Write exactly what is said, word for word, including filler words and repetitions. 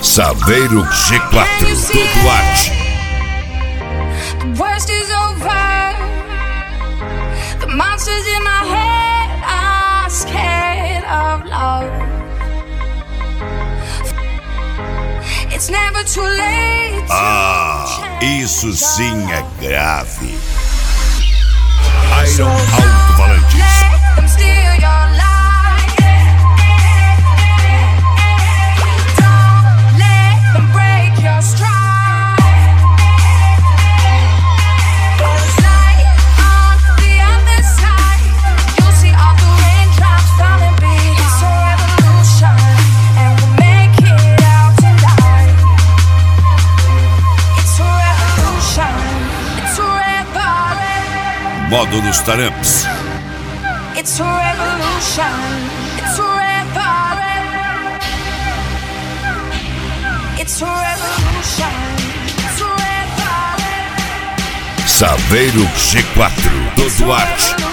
Saveiro G quatro, todo arte. The worst is over. The monsters in my head are scared of love. It's never too late. Ah, isso sim é grave. Iron Alto-Falantes. Let them steal your life. Don't let them break your stride. There's light on the other side. You'll see all the raindrops falling behind. It's a revolution, and we'll make it out tonight. It's a revolution. It's a revolution. Módulos Taramps. It's a revolution. It's a revolution. It's a revolution. It's a revolution. Saveiro G quatro, todo arte.